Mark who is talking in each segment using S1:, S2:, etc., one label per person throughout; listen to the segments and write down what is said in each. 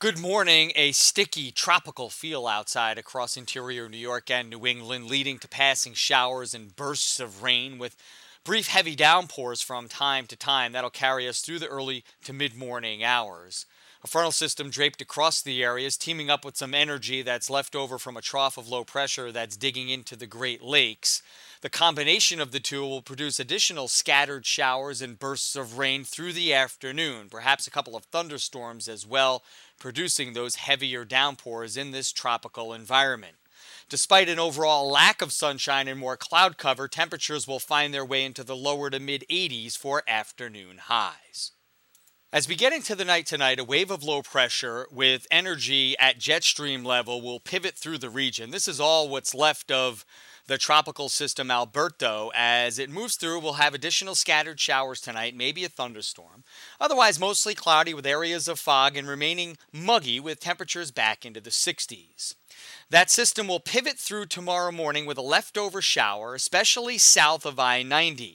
S1: Good morning. A sticky tropical feel outside across interior New York and New England, leading to passing showers and bursts of rain with brief heavy downpours from time to time. That'll carry us through the early to mid morning hours. A frontal system draped across the areas, teaming up with some energy that's left over from a trough of low pressure that's digging into the Great Lakes. The combination of the two will produce additional scattered showers and bursts of rain through the afternoon, perhaps a couple of thunderstorms as well, producing those heavier downpours in this tropical environment. Despite an overall lack of sunshine and more cloud cover, temperatures will find their way into the lower to mid 80s for afternoon highs. As we get into the night tonight, a wave of low pressure with energy at jet stream level will pivot through the region. This is all what's left of the tropical system Alberto. As it moves through, we'll have additional scattered showers tonight, maybe a thunderstorm. Otherwise, mostly cloudy with areas of fog and remaining muggy with temperatures back into the 60s. That system will pivot through tomorrow morning with a leftover shower, especially south of I-90.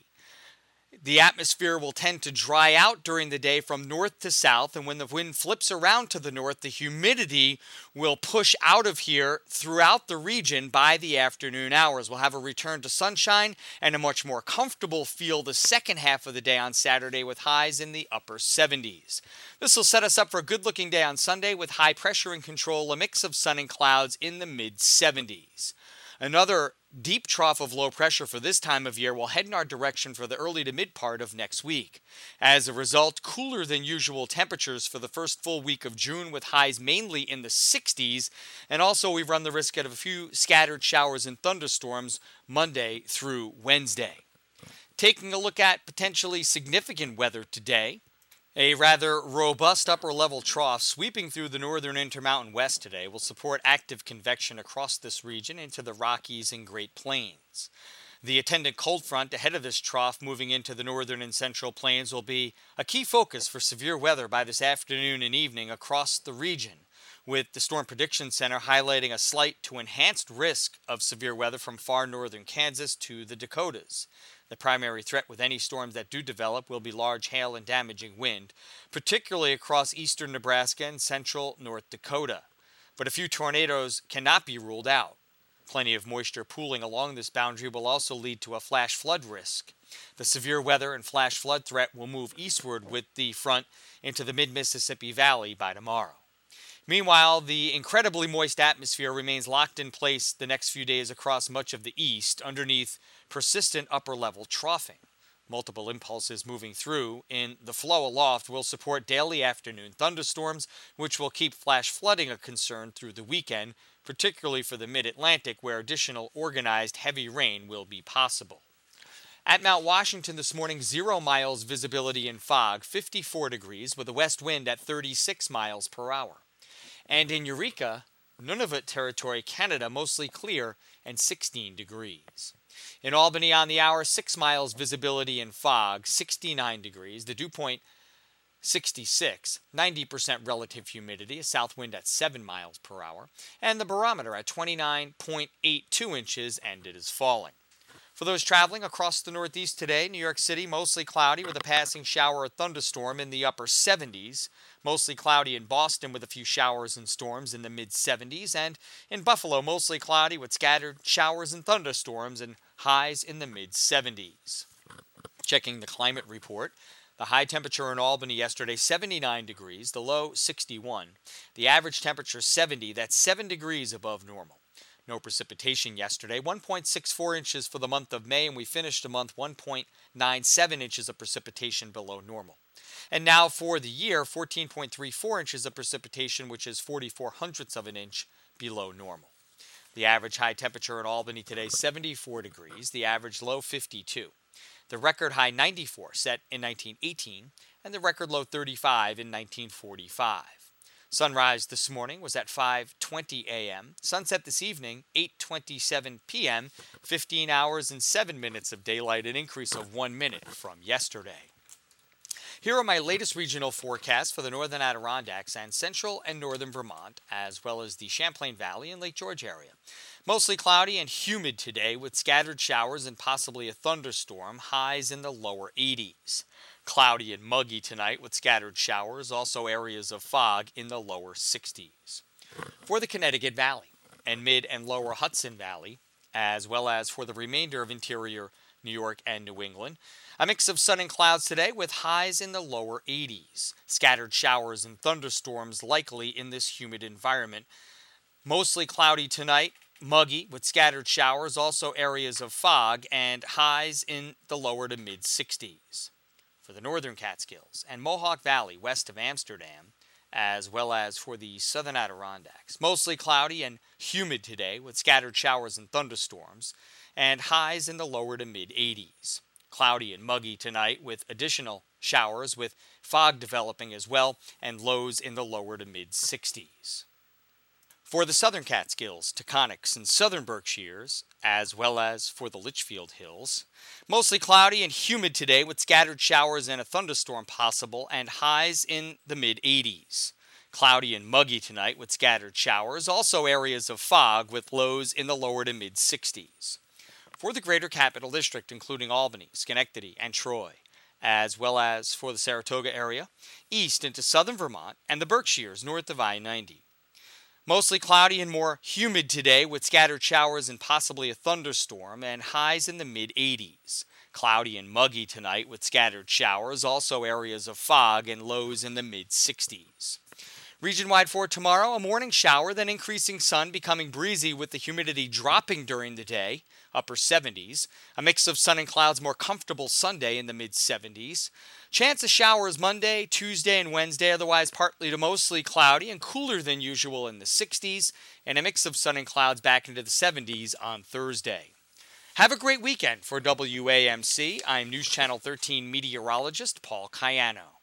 S1: The atmosphere will tend to dry out during the day from north to south, and when the wind flips around to the north, the humidity will push out of here throughout the region by the afternoon hours. We'll have a return to sunshine and a much more comfortable feel the second half of the day on Saturday with highs in the upper 70s. This will set us up for a good-looking day on Sunday with high pressure and control, a mix of sun and clouds in the mid-70s. Another deep trough of low pressure for this time of year will head in our direction for the early to mid part of next week. As a result, cooler than usual temperatures for the first full week of June with highs mainly in the 60s, and also we run the risk of a few scattered showers and thunderstorms Monday through Wednesday. Taking a look at potentially significant weather today, a rather robust upper-level trough sweeping through the northern Intermountain West today will support active convection across this region into the Rockies and Great Plains. The attendant cold front ahead of this trough moving into the northern and central plains will be a key focus for severe weather by this afternoon and evening across the region, with the Storm Prediction Center highlighting a slight to enhanced risk of severe weather from far northern Kansas to the Dakotas. The primary threat with any storms that do develop will be large hail and damaging wind, particularly across eastern Nebraska and central North Dakota. But a few tornadoes cannot be ruled out. Plenty of moisture pooling along this boundary will also lead to a flash flood risk. The severe weather and flash flood threat will move eastward with the front into the mid-Mississippi Valley by tomorrow. Meanwhile, the incredibly moist atmosphere remains locked in place the next few days across much of the east underneath persistent upper-level troughing. Multiple impulses moving through in the flow aloft will support daily afternoon thunderstorms, which will keep flash flooding a concern through the weekend, particularly for the mid-Atlantic, where additional organized heavy rain will be possible. At Mount Washington this morning, 0 miles visibility in fog, 54 degrees, with a west wind at 36 miles per hour. And in Eureka, Nunavut Territory, Canada, mostly clear and 16 degrees. In Albany on the hour, 6 miles visibility in fog, 69 degrees. The dew point, 66, 90% relative humidity, a south wind at 7 miles per hour. And the barometer at 29.82 inches, and it is falling. For those traveling across the Northeast today, New York City mostly cloudy with a passing shower or thunderstorm in the upper 70s. Mostly cloudy in Boston with a few showers and storms in the mid-70s. And in Buffalo, mostly cloudy with scattered showers and thunderstorms and highs in the mid-70s. Checking the climate report. The high temperature in Albany yesterday, 79 degrees. The low, 61. The average temperature, 70. That's 7 degrees above normal. No precipitation yesterday, 1.64 inches for the month of May, and we finished the month 1.97 inches of precipitation below normal. And now for the year, 14.34 inches of precipitation, which is 44 hundredths of an inch below normal. The average high temperature in Albany today, 74 degrees, the average low, 52. The record high, 94, set in 1918, and the record low, 35 in 1945. Sunrise this morning was at 5:20 a.m. Sunset this evening, 8:27 p.m., 15 hours and 7 minutes of daylight, an increase of 1 minute from yesterday. Here are my latest regional forecasts for the northern Adirondacks and central and northern Vermont, as well as the Champlain Valley and Lake George area. Mostly cloudy and humid today with scattered showers and possibly a thunderstorm, highs in the lower 80s. Cloudy and muggy tonight with scattered showers, also areas of fog in the lower 60s. For the Connecticut Valley and mid and lower Hudson Valley, as well as for the remainder of interior New York and New England, a mix of sun and clouds today with highs in the lower 80s. Scattered showers and thunderstorms likely in this humid environment. Mostly cloudy tonight, muggy with scattered showers, also areas of fog, and highs in the lower to mid 60s. For the northern Catskills and Mohawk Valley west of Amsterdam, as well as for the southern Adirondacks, mostly cloudy and humid today with scattered showers and thunderstorms, and highs in the lower to mid 80s. Cloudy and muggy tonight with additional showers with fog developing as well, and lows in the lower to mid 60s. For the southern Catskills, Taconics, and southern Berkshires, as well as for the Litchfield Hills, mostly cloudy and humid today with scattered showers and a thunderstorm possible, and highs in the mid-80s. Cloudy and muggy tonight with scattered showers, also areas of fog with lows in the lower to mid-60s. For the greater Capital District, including Albany, Schenectady, and Troy, as well as for the Saratoga area, east into southern Vermont, and the Berkshires north of I-90. Mostly cloudy and more humid today with scattered showers and possibly a thunderstorm, and highs in the mid-80s. Cloudy and muggy tonight with scattered showers, also areas of fog, and lows in the mid-60s. Region-wide for tomorrow, a morning shower, then increasing sun, becoming breezy with the humidity dropping during the day, upper 70s. A mix of sun and clouds, more comfortable Sunday in the mid-70s. Chance of showers Monday, Tuesday, and Wednesday, otherwise partly to mostly cloudy and cooler than usual in the 60s, and a mix of sun and clouds back into the 70s on Thursday. Have a great weekend. For WAMC, I'm News Channel 13 meteorologist Paul Cayano.